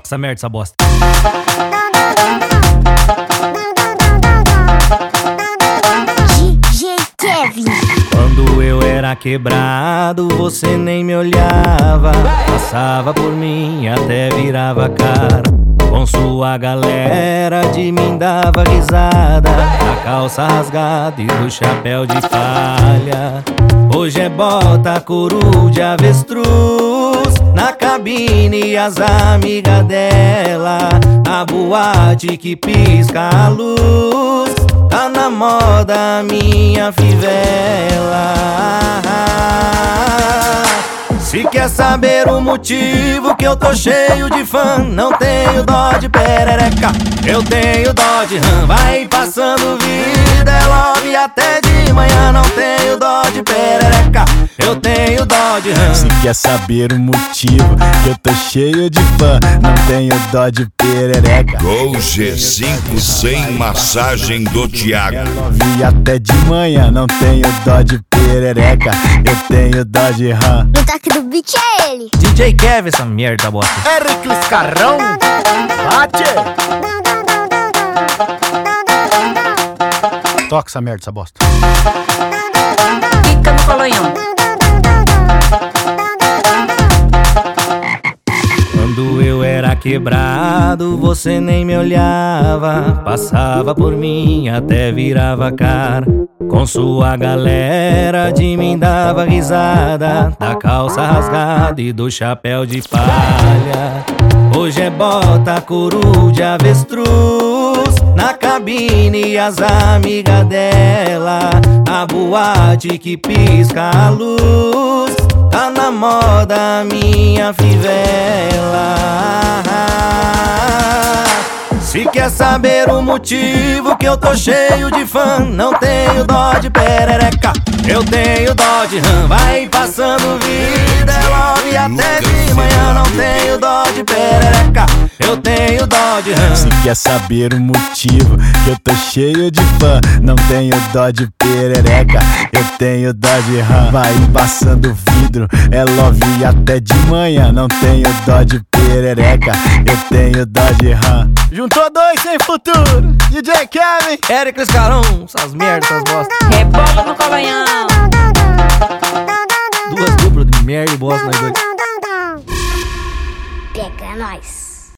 Toca essa merda, essa bosta. DJ Kevin. Quando eu era quebrado, você nem me olhava. Passava por mim, até virava cara. Com sua galera de mim dava risada, da calça rasgada e do chapéu de palha. Hoje é bota, couro de avestruz na cabine e as amigas dela. Na boate que pisca a luz, tá na moda minha fivela. Se quer saber o motivo que eu tô cheio de fã, não tenho dó de perereca, eu tenho dó de rã. Vai passando vida, é love até de manhã. Não tenho dó de perereca, eu tenho dó de rã. Se quer saber o motivo que eu tô cheio de fã, não tenho dó de perereca. Gol G5 sem massagem do Thiago. É love até de manhã, não tenho dó de perereca, eu tenho dó de rã. No toque do beat é ele. DJ Kevin, essa merda, bosta. Hércules Carrão, bate! Toca essa merda, essa bosta. Fica no colanhão. Quando eu era quebrado, você nem me olhava. Passava por mim, até virava cara. Com sua galera de mim dava risada, da calça rasgada e do chapéu de palha. Hoje é bota, couro de avestruz na cabine e as amigas dela. Na boate que pisca a luz, tá na moda minha fivela. Se quer saber o motivo que eu tô cheio de fã, não tenho dó de perereca, eu tenho dó de rã. Vai passando vida, é love até de manhã. Não tenho dó de perereca, eu tenho dó de rã. Se quer saber o motivo que eu tô cheio de fã, não tenho dó de perereca, eu tenho dó de rã. Vai embaçando vidro, é love até de manhã. Não tenho dó de perereca, eu tenho dó de rã. Juntou dois sem futuro, DJ Kevin, Hércules Carrão, essas merdas, essas bosta. Rebola no colanhão. Duas duplas de merda e bosta nós dois. Pega nós.